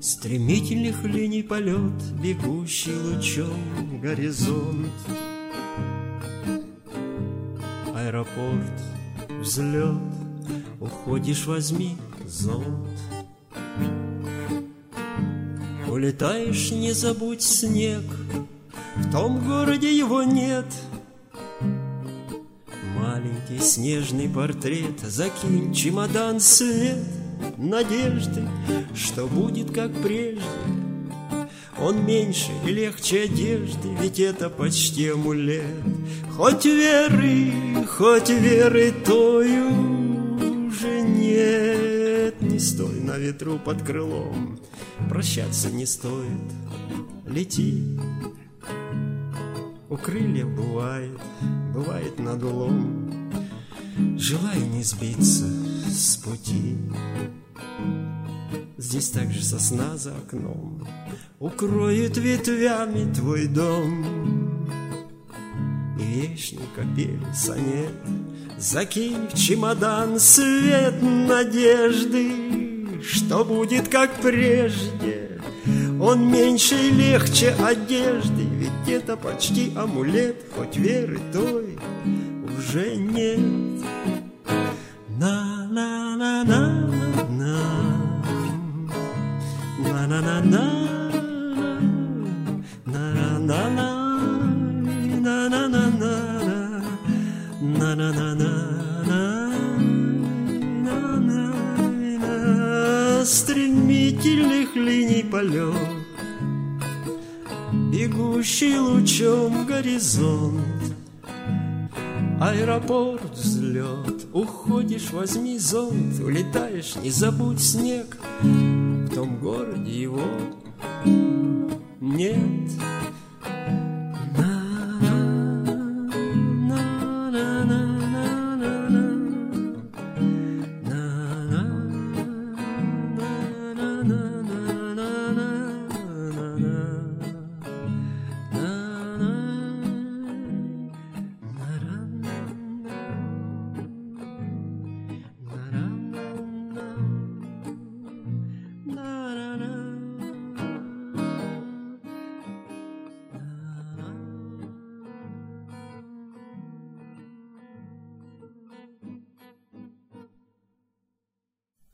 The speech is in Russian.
Стремительных линий полет, бегущий лучом горизонт. Аэропорт, взлет, уходишь, возьми зонт. Улетаешь, не забудь снег, в том городе его нет. Маленький снежный портрет, закинь чемодан след надежды, что будет как прежде. Он меньше и легче одежды, ведь это почти амулет. Хоть веры той уже нет. Не стой на ветру под крылом, прощаться не стоит, лети. У крыльев бывает надлом. Желаю не сбиться с пути. Здесь также сосна за окном укроет ветвями твой дом. И вешний капель сонет закинь в чемодан свет надежды, что будет как прежде. Он меньше и легче одежды, ведь это почти амулет. Хоть веры той уже нет. На-на-на-на-на, на-на-на-на, на-на-на-на, на-на-на-на, на-на-на-на. Стремительных линий полет, бегущий лучом горизонт. Аэропорт, взлет, уходишь, возьми зонт. Улетаешь, не забудь снег, в том городе его нет.